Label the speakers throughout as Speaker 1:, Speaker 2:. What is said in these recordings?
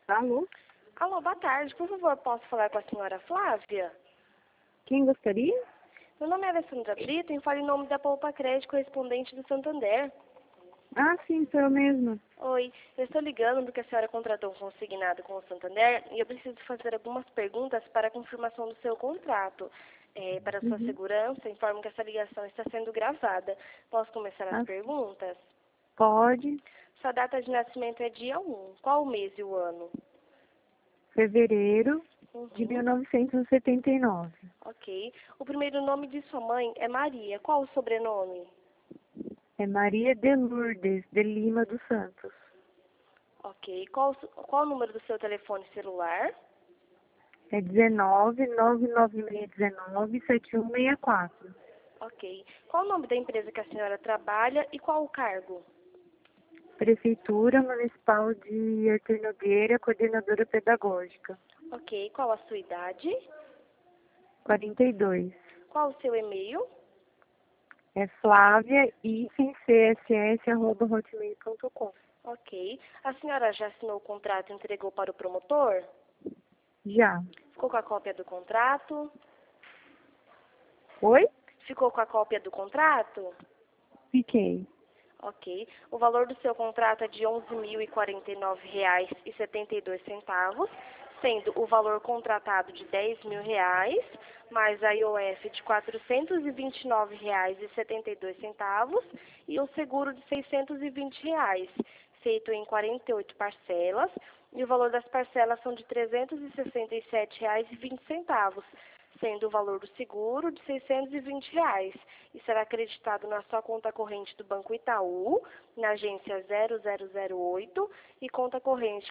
Speaker 1: Alô?
Speaker 2: Alô, boa tarde. Por favor, posso falar com a senhora Flávia?
Speaker 1: Quem gostaria?
Speaker 2: Meu nome é Alessandra Brito e falo em nome da Poupa Crédito, correspondente do Santander.
Speaker 1: Ah, sim, sou eu mesma.
Speaker 2: Oi, eu estou ligando porque a senhora contratou um consignado com o Santander e eu preciso fazer algumas perguntas para a confirmação do seu contrato. Para sua
Speaker 1: Uhum.
Speaker 2: segurança, informo que essa ligação está sendo gravada. Posso começar as
Speaker 1: Ah,
Speaker 2: perguntas?
Speaker 1: pode.
Speaker 2: Sua data de nascimento é dia 1. Qual o mês e o ano?
Speaker 1: Fevereiro de
Speaker 2: Uhum.
Speaker 1: 1979.
Speaker 2: Ok. O primeiro nome de sua mãe é Maria. Qual o sobrenome?
Speaker 1: É Maria de Lourdes de Lima dos Santos.
Speaker 2: Ok. Qual o número do seu telefone celular?
Speaker 1: É 19 99619 7164.
Speaker 2: Ok. Qual o nome da empresa que a senhora trabalha e qual o cargo?
Speaker 1: Prefeitura Municipal de Artur Nogueira, coordenadora pedagógica.
Speaker 2: Ok. Qual a sua idade?
Speaker 1: 42.
Speaker 2: Qual o seu e-mail?
Speaker 1: É Flávia-css@hotmail.com.
Speaker 2: Ok. A senhora já assinou o contrato e entregou para o promotor?
Speaker 1: Já.
Speaker 2: Ficou com a cópia do contrato?
Speaker 1: Oi?
Speaker 2: Ficou com a cópia do contrato?
Speaker 1: Fiquei.
Speaker 2: Ok. O valor do seu contrato é de R$ 11.042,72, sendo o valor contratado de R$ 10.000, mais a IOF de R$ 429,72 e um seguro de R$ 620, feito em 48 parcelas, e o valor das parcelas são de R$ 367,20, sendo o valor do seguro de R$ 620, e será acreditado na sua conta corrente do Banco Itaú, na agência 0008 e conta corrente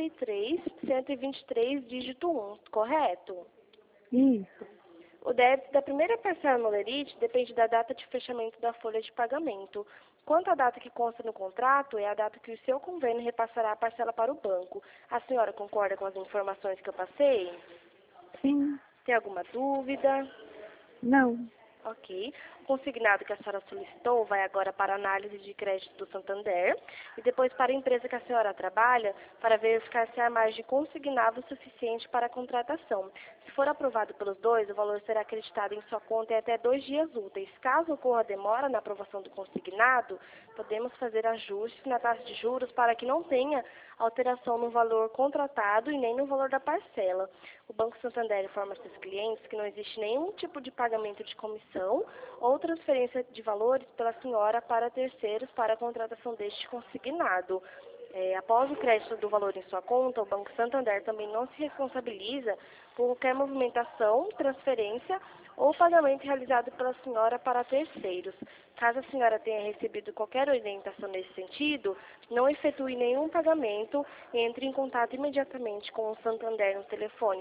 Speaker 2: 43123, dígito 1, correto?
Speaker 1: Isso.
Speaker 2: O débito da primeira parcela no Lerite depende da data de fechamento da folha de pagamento. Quanto à data que consta no contrato, é a data que o seu convênio repassará a parcela para o banco. A senhora concorda com as informações que eu passei?
Speaker 1: Sim.
Speaker 2: Tem alguma dúvida?
Speaker 1: Não.
Speaker 2: Ok. O consignado que a senhora solicitou vai agora para a análise de crédito do Santander e depois para a empresa que a senhora trabalha para verificar se há margem consignável suficiente para a contratação. Se for aprovado pelos dois, o valor será acreditado em sua conta em até 2 dias úteis. Caso ocorra demora na aprovação do consignado, podemos fazer ajustes na taxa de juros para que não tenha alteração no valor contratado e nem no valor da parcela. O Banco Santander informa seus clientes que não existe nenhum tipo de pagamento de comissão ou transferência de valores pela senhora para terceiros para a contratação deste consignado. Após o crédito do valor em sua conta, o Banco Santander também não se responsabiliza por qualquer movimentação, transferência ou pagamento realizado pela senhora para terceiros. Caso a senhora tenha recebido qualquer orientação nesse sentido, não efetue nenhum pagamento e entre em contato imediatamente com o Santander no telefone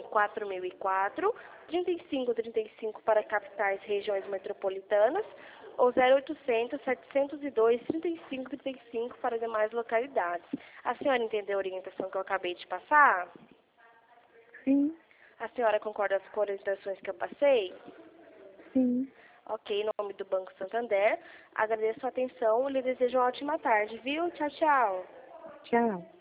Speaker 2: 4004-3535 para capitais e regiões metropolitanas ou 0800 702 3535 para demais localidades. A senhora entendeu a orientação que eu acabei de passar?
Speaker 1: Sim.
Speaker 2: A senhora concorda com as orientações que eu passei?
Speaker 1: Sim.
Speaker 2: Ok, em nome do Banco Santander, agradeço a atenção e lhe desejo uma ótima tarde, viu? Tchau, tchau.
Speaker 1: Tchau.